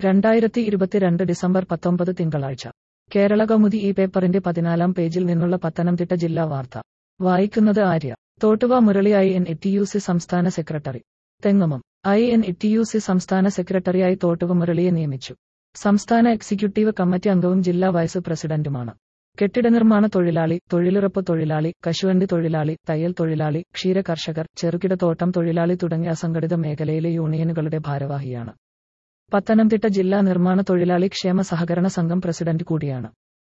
2022 December 19 തിങ്കളാഴ്ച കേരളകൗമുദി ഈ പേപ്പറിന്റെ 14-ാം പേജിൽ നിന്നുള്ള പത്തനംതിട്ട ജില്ലാ വാർത്ത വായിക്കുന്നത് ആര്യ. തോട്ടുവ മുരളി INATUC സംസ്ഥാന സെക്രട്ടറി. തെങ്ങമം. INATUC സംസ്ഥാന സെക്രട്ടറിയായി തോട്ടുവ മുരളിയെ നിയമിച്ചു. സംസ്ഥാന എക്സിക്യൂട്ടീവ് കമ്മിറ്റി അംഗവും ജില്ലാ വൈസ് പ്രസിഡന്റുമാണ്. കെട്ടിടനിർമ്മാണ തൊഴിലാളി, തൊഴിലുറപ്പ് തൊഴിലാളി, കശുവണ്ടി തൊഴിലാളി, തയ്യൽ തൊഴിലാളി, ക്ഷീര കർഷകർ, ചെറുകിടത്തോട്ടം തൊഴിലാളി തുടങ്ങിയ അസംഘടിത മേഖലയിലെ യൂണിയനുകളുടെ ഭാരവാഹിയാണ്. പത്തനംതിട്ട ജില്ലാ നിർമ്മാണ തൊഴിലാളി ക്ഷേമ സഹകരണ സംഘം പ്രസിഡന്റ് കൂടിയാണ്.